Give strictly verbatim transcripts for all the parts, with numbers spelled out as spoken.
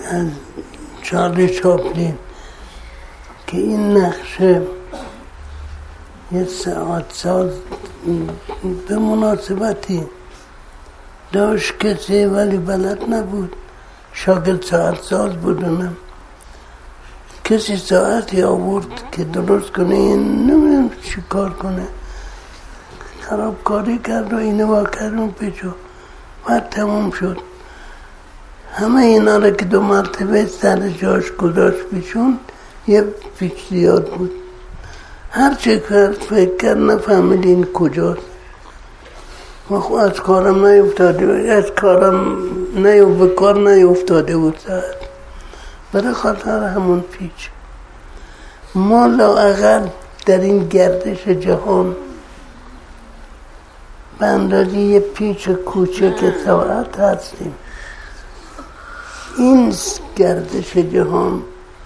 از چارلی چاپلین که این نقشه یه ساعت ساز به مناسبتی داشت کسی ولی بلد نبود، شاگرد ساعت ساز بودنم، کسی ساعتی آورد که درست کنه، این نمیم چی کار کنه، خرابکاری کرد و اینه واکر اون پیچو بعد تموم شد. همه اینا را که دو مرتبه سر جاش گذاشت پیچون یه پیچ زیاد بود. هر چه کرد فکر کرد نفهمید این کجاست و خب از کارم نیفتاده بود، از کارم نیو به کار نیفتاده بود ساعت، برای خاطر همون پیچ. ما لااقل در این گردش جهان به اندازه یه پیچ کوچک ساعت هستیم. این گردش جهان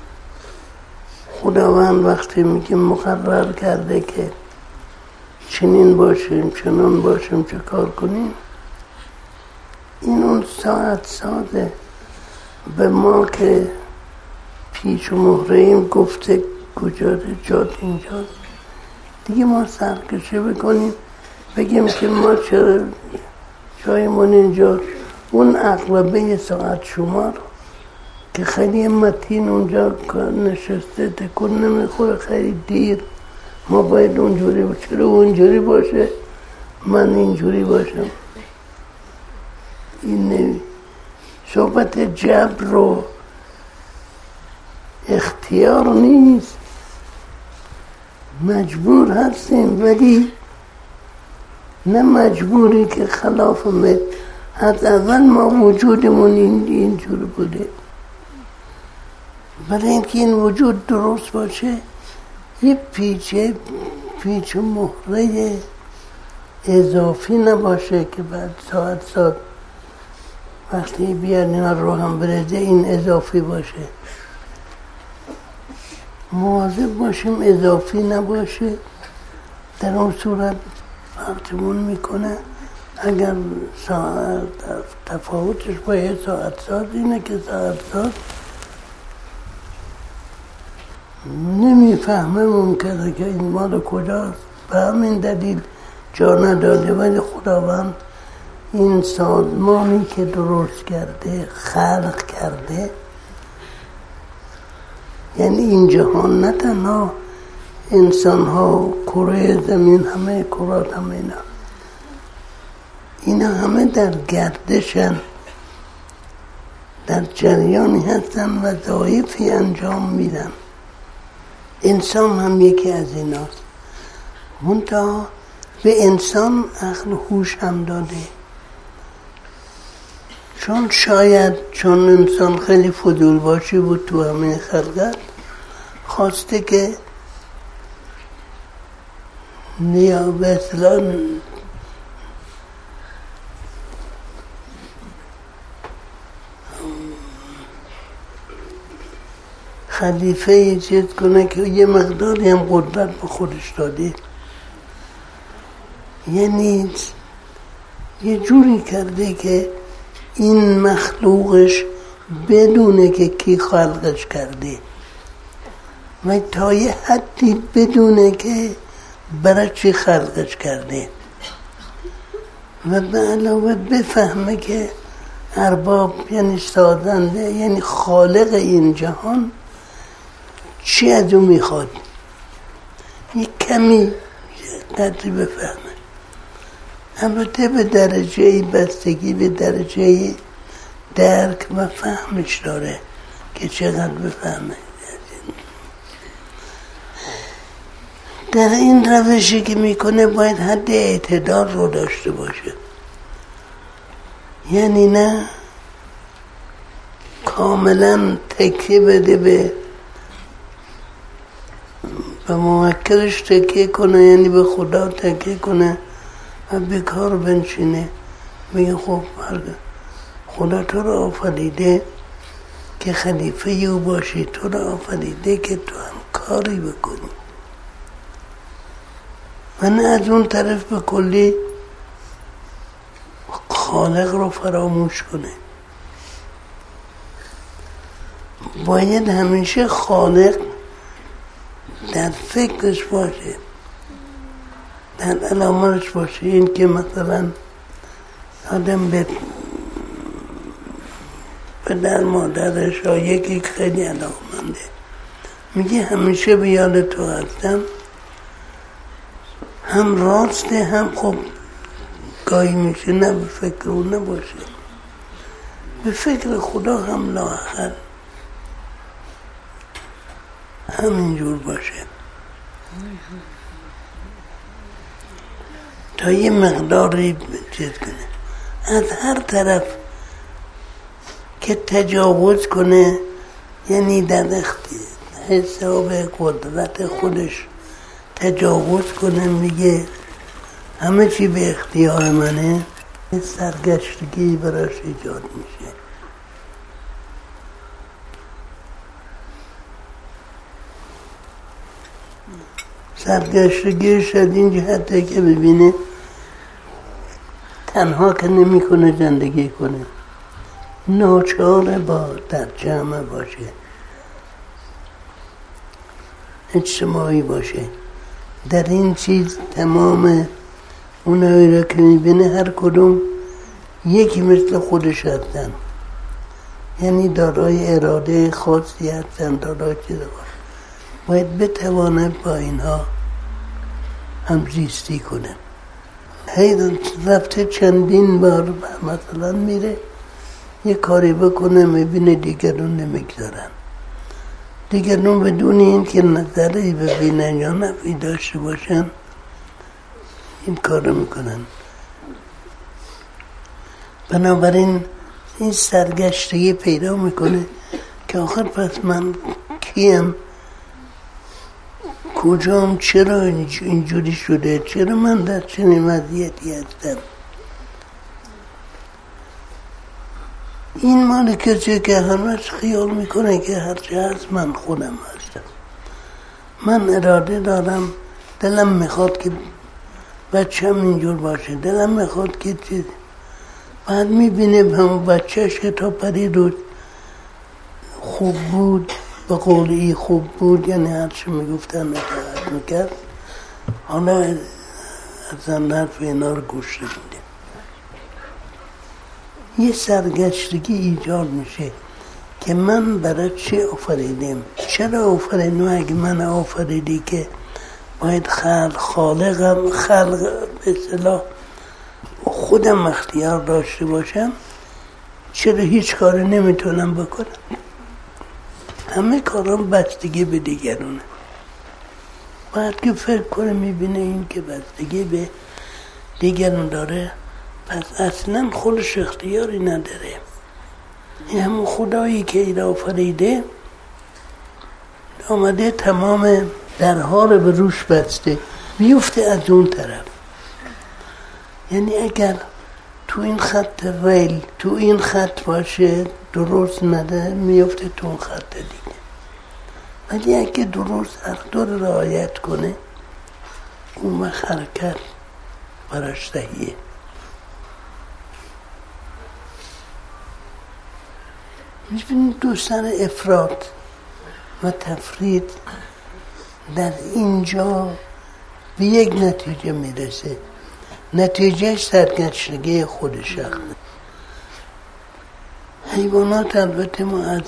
خداوند وقتی میگه مقرر کرده که چنین باشیم چنان باشیم چه کار کنیم، این اون ساعت سازه به ما که پیچ و مهره‌ایم گفته کجا جات اینجاست، دیگه ما سرکشی بکنیم بگیم که ما چرا جایمون اینجا. اون عقربه ساعت شمار که خیلی متین اونجا نشسته تکون نمیخوره، خیلی دیر، ما باید اونجوری باشه، چرا اونجوری باشه من اینجوری باشم. این نمی صحبت جبر رو اختیار نیست، مجبور هستیم، ولی نه مجبوری که خلاف مت. از اول ما وجودمون این اینجور بوده، برای اینکه این وجود درست باشه یه پیچه پیچ و مهره اضافی نباشه که بعد ساعت ساعت وقتی بیاد اینا رو هم برده این اضافی باشه. مواظب باشیم اضافی نباشه، در اون صورت فرقمون میکنه. اگر ساعت تفاوتش با یه ساعت ساز اینه که ساعت ساز نمیفهمه ممکنه که این مال کجاست، به همین دلیل جا نداده. ولی خداوند این سازمانی که درست کرده خلق کرده، یعنی این جهان نه تنها انسان ها، کره زمین، همه کرات همه اینا اینا همه در گردشن، در جریانی هستن و وظایفی انجام میدن. انسان هم یکی از ایناست، منتها به انسان عقل و هوش هم داده، چون شاید چون انسان خیلی فضول باشی بود تو همین خلقت، خواسته که نیا به اصطلاح خلیفه یه چیز کنه که یه مقداری هم قدرت به خودش داده، یعنی یه جوری کرده که این مخلوقش بدونه که کی خلقش کرده و تا یه حدی بدونه که برای چی خلقش کرده و به علاوه بفهمه که ارباب یعنی سازنده یعنی خالق این جهان چی از اون میخواد، یک کمی قدری بفهمه. البته به درجه بستگی به درجه درک و فهمش داره که چقدر بفهمه. در این روشی که میکنه باید حد اعتدال رو داشته باشه، یعنی نه کاملا تکیه بده به به موکلش تکیه کنه، یعنی به خدا تکیه کنه و بیکار بنشینه میگه خب خدا تو رو آفریده که خلیفه او باشی، تو رو آفریده که تو هم کاری بکنی و نه از اون طرف به کلی خالق رو فراموش کنه. باید همیشه خالق در فکرش باشه، در علامتش باشه. این که مثلا آدم به پدر مادرش یا یکی خیلی علاقمنده میگه همیشه به یاد تو هستم، هم راسته هم خب گاهی میشه نه به فکر او نباشه، به فکر خدا هم لااخر همینجور باشه تا یه مقداری چیز کنه. از هر طرف که تجاوز کنه یعنی در حساب قدرت خودش تجاوز کنه، میگه همه چی به اختیار منه، سرگشتگی براش ایجاد میشه. سرگشتگیش از این جهته که ببینه تنها که نمی کنه زندگی کنه، ناچاره با در جمع باشه، اجتماعی باشه. در این چیز تمام اونایی را که میبینه هر کدوم یکی مثل خودش هستن، یعنی دارای اراده خاصی هستن، دارای چیز باشه، باید بتواند با اینها همزیستی کنه. هی رفته چندین بار مثلا میره یه کاری بکنه میبینه دیگرون نمیگذارن، دیگرون بدون این که نظری ببینن یا نفی داشته باشن این کارو میکنن. بنابراین این سرگشتگی پیدا میکنه که آخر پس من کیم، کجام، چرا اینجوری شده، چرا من در چنین وضعیتی هستم. این مال کسی که همش خیال میکنه که هرچی هست من خودم هستم، من اراده دارم، دلم میخواد که بچه‌م اینجور باشه، دلم میخواد که چیز. بعد میبینه همون بچهش که تا پری روز خوب بود، به قولی خوب بود، یعنی هرچی میگفتن اطاعت میکرد، حالا از حرف اینا رو گوش نمیده. یه سرگشتگی ایجاد میشه که من برای چه آفریدم، چرا آفریدم، اگه من آفریدی که باید خلق خالقم خلق به اصطلاح خودم اختیار داشته باشم، چرا هیچ کاری نمیتونم بکنم؟ همه کارام بستگی به دیگرونه. باید که فکر کنه میبینه این که بستگی به دیگرون داره، پس اصلا خودش اختیاری نداره. این همون خدایی که این آفریده آمده تمام درها رو به روش بسته، میفته از اون طرف. یعنی اگر تو این خط ریل تو این خط باشه درست نده، میفته تو اون خط دیگه. ولی اگه درست هر دو رو رعایت کنه اون وقت حرکت براش صحیحه. میبینید دوستان افراط و تفرید در اینجا به یک نتیجه میرسه، نتیجه سرگشتگی خود شخص. حیوانات البته ما از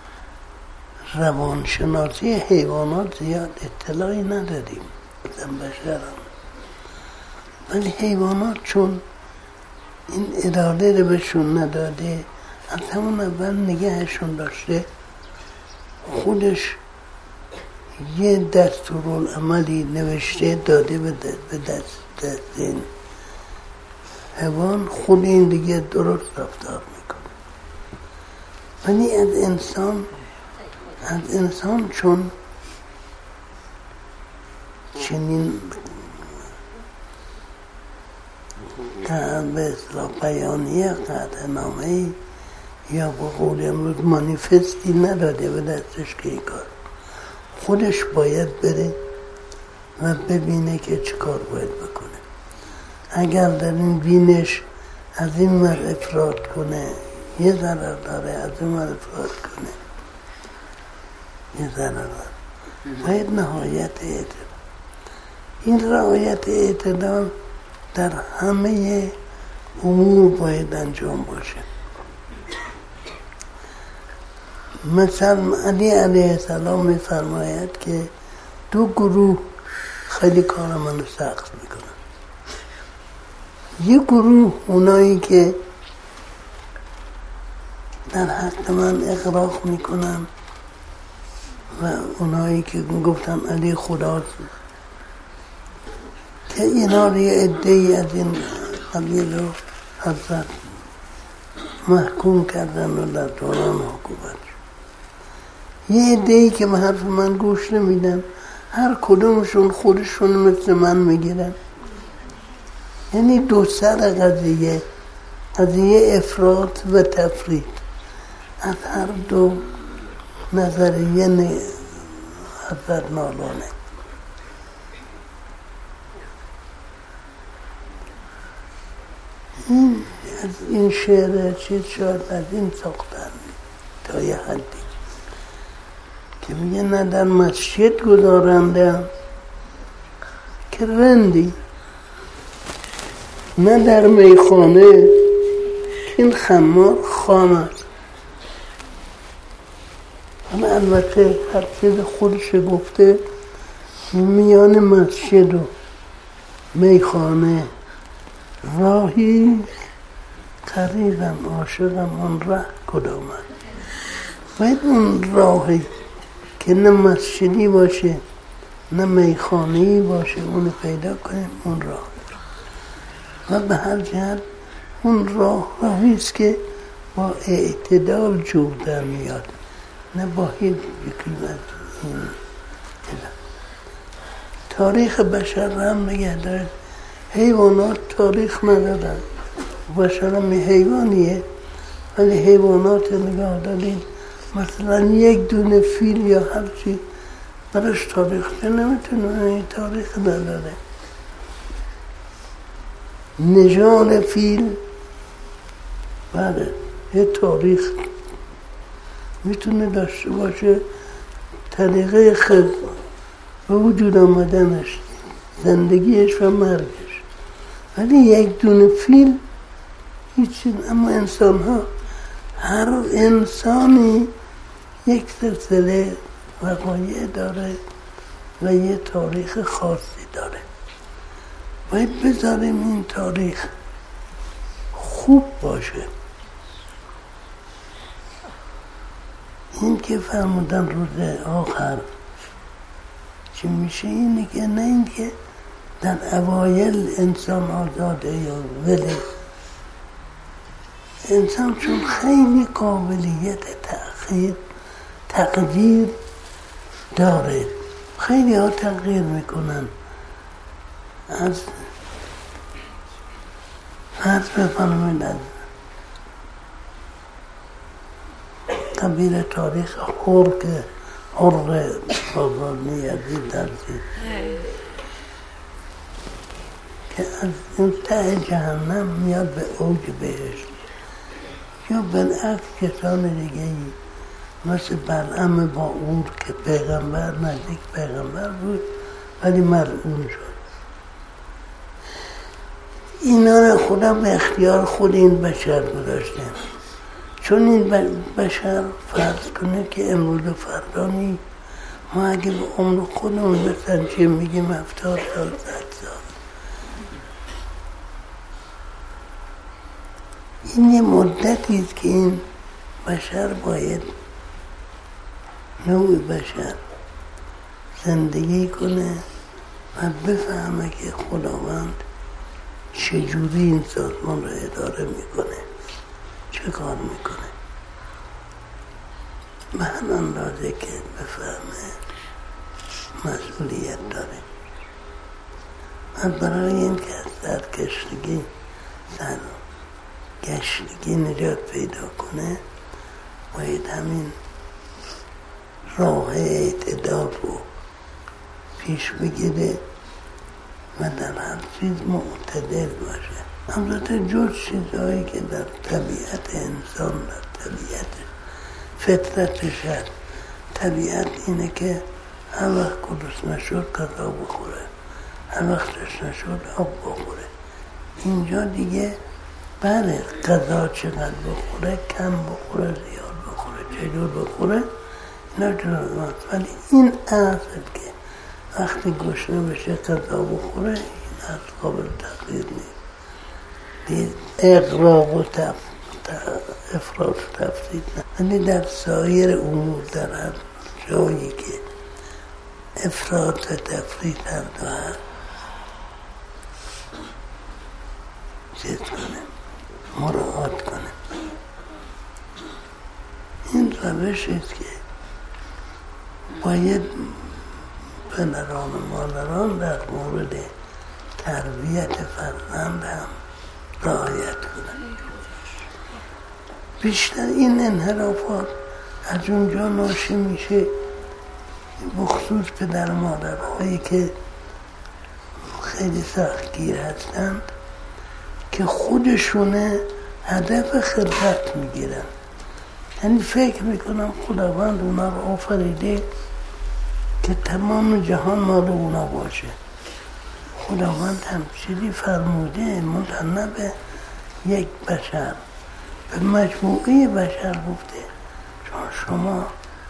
روانشناسی حیوانات زیاد اطلاعی نداریم، زن بشرم، ولی حیوانات چون این اراده رو بهشون نداده، از همون اول نگهشون داشته، خودش یه دستورالعملی نوشته داده به دست, به دست, دست این حیوان، خود این دیگه درست رفتار میکنه. ولی از انسان از انسان چون چنین به اصطلاح بیانیه قطعنامه‌ای یا به قول امروز مانیفستی نداده به دستش که این کار، خودش باید بره و ببینه که چه کار باید بکنه. اگر در این بینش از این مر افراد کنه یه ضرر داره، از این مر افراد کنه این ضررات. باید نهایت اعتدال. این رعایت اعتدال در همه امور باید انجام باشه. مثلا علی علیه السلام میفرماید که دو گروه خیلی کار منو سخت میکنن. یک گروه اونایی که در حق من اغراق میکنن و اونایی که گفتن علی خداست، که اینا رو یه عده‌ای از این قبیل رو حضرت محکوم کردن و در دوران حکومت. یه عده‌ای که به حرف من گوش نمیدن، هر کدومشون خودشون مثل من میگیرن. یعنی دو سر قضیه، قضیه افراط و تفرید از هر دو نظریه حضرت نالانه. این از این شعر چیز شاید از این ساختن تا یه حدی که میگه نه در مسجد گذارنده که رندی، نه در میخانه که این خمار خام است. اما البته هر چیز خودش گفته، میان مسجد و میخانه راهی طریقم عاشقم آن ره کدامت. باید اون راهی که نه مسجدی باشه نه میخانه‌ای باشه اون پیدا کنیم، اون راه. و به هر جهت اون راه راهیست که با اعتدال جور در میاد، نه با هیچ بکنید. تاریخ بشر را هم نگه دارد. حیوانات تاریخ ندارن، بشر هم حیوانیه، ولی حیوانات نگاه دارید مثلا یک دونه فیل یا هرچی برش تاریخ نمیتونه، این تاریخ نداره. نژاد فیل بله یه تاریخ میتونه داشته باشه، طریقه خود به وجود آمدنش، زندگیش و مرگش، ولی یک دونه فیل هیچی. اما انسان ها، هر انسانی یک سلسله وقایع داره و یه تاریخ خاصی داره. باید بذاریم این تاریخ خوب باشه. این که فرمودن روز آخر چی میشه اینه که نه این که در اوایل انسان آزاده یا ولی انسان چون خیلی قابلیت تأخیر تقدیر داره، خیلی ها تغییر میکنن. از فرض بفرمایید از قبیل تاریخ حر که حر بابانی عزیز درزی که از این ته جهنم میاد به اوج بهشت، یا بالعکس کسان دیگه ای مثل بلعم باعور که پیغمبر نزدیک پیغمبر بود ولی ملعون شد. اینا رو خدا به اختیار خود این بشر گذاشته، چون این بشر فرض کنه که امروز و فردا نی. ما اگه به عمر خودمون بسنجیم میگیم هفتاد سال صد سال. این یه مدتی است که این بشر باید نوع بشر زندگی کنه و بفهمه که خداوند چجوری این سازمان رو اداره میکنه، چه کار میکنه، به هر اندازه که بفهمه مسئولیت داره. و برای این که از سرکشتگی سرگشتگی نجات پیدا کنه باید همین راه اعتدال رو پیش بگیره و در هر چیز معتدل باشه. البته جز چیزهایی که در طبیعت انسان، در طبیعت فطرتش هست، طبیعت اینه که هر وقت گرسنه شد غذا بخوره، هر وقت تشنه شد آب بخوره. اینجا دیگه بله غذا چقدر بخوره، کم بخوره، زیاد بخوره، چجور بخوره اینا جلوات، ولی این اصل که وقتی گشنه بشه غذا بخوره این اصل قابل تغییر نیست. دید اغراق و تف... افراط و تفرید نه، ولی در سایر امور در هر جایی که افراط و تفرید هر دو هست چیز کنه، مراعات کنه. این روش است که باید پدران و مادران در مورد تربیت فرزند هم رعایت کنند. بیشتر این انحرافات از اونجا ناشی میشه بخصوص پدر مادرهایی که خیلی سختگیر هستند که خودشونه هدف خلقت میگیرن، یعنی فکر میکنم خداوند اونا رو آفریده که تمام جهان مال اونا باشه. خداوند هم چیزی فرموده منحنه به یک بشر، به مجموعه بشر گفته چون شما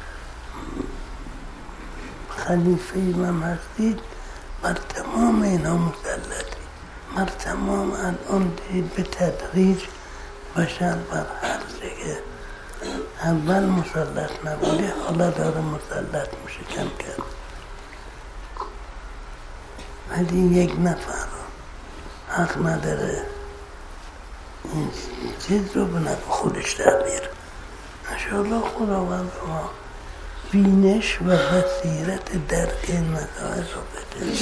خلیفه من هستید بر تمام اینا مسلطی. بر تمام الان دید به تدریج بشر بر هر جگه اول مسلط نبوده حالا داره مسلط میشه کم کم، ولی یک نفر حق نداره این چیز رو به خودش تغییر. انشاءالله خداوند ما بینش و بصیرت درک این مسائل رو بده.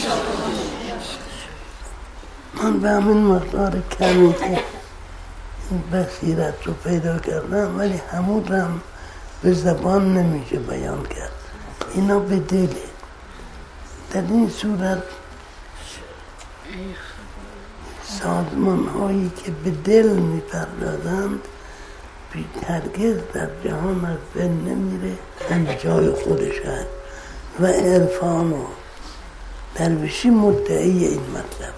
من به همین مقدار کمی که این بصیرت رو پیدا کردم، ولی همون رو هم به زبان نمیشه بیان کرد، اینا به دله. در این صورت سازمان هایی که به دل میپردازند هرگز در جهان از بین نمیره، هم جای خودش هست و عرفان و درویشی مدعی این مطلب.